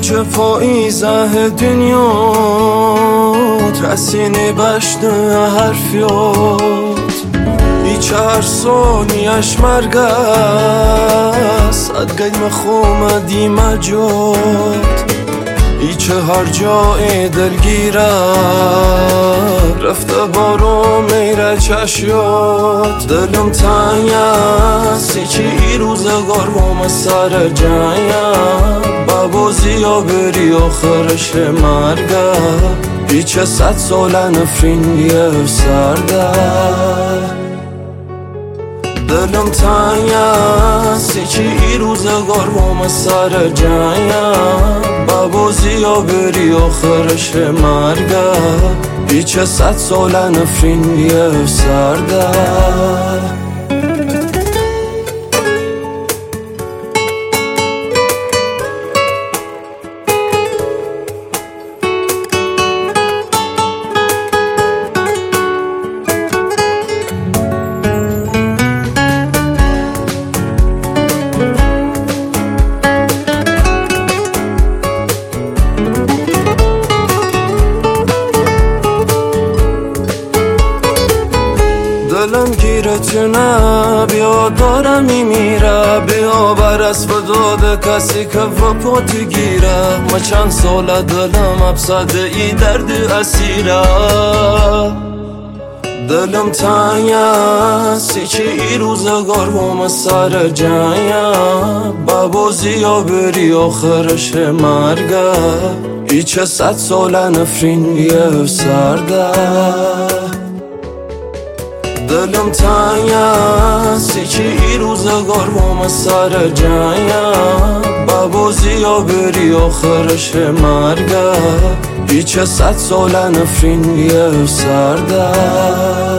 چه پاییزه دنیا رسینی بشته حرفیات هیچ هر ثانیش مرگ است صدقه مخوم دیمه جات هیچ هر جای دلگیره رفته بارو میره چشیات دلم تنگ است هیچی روزگار بام سر جنگم بابوزی یا بری آخرش مرگه هیچ 100 ساله نفرین یه سرده دلم تنگ است هیچی روزگار بام سر جنگم بابوزی یا بری آخرش مرگه هیچ 100 ساله نفرین یه سرده دلم گیرتونه بیا دارم میمیره بیا بر اسب داده کسی که وفاتی گیره ما چند ساله دلم ابسده ای درد اسیره دلم تنگ است هیچی روزگار بام سر جنگم بابوزی یا بری آخرش مرگه هیچ 100 ساله نفرین یه سرده دلم تنگ است هیچی روزگار بام سر جنگم بابوزی یا بری آخرش مرگه هیچ 100 ساله نفرین یه سرده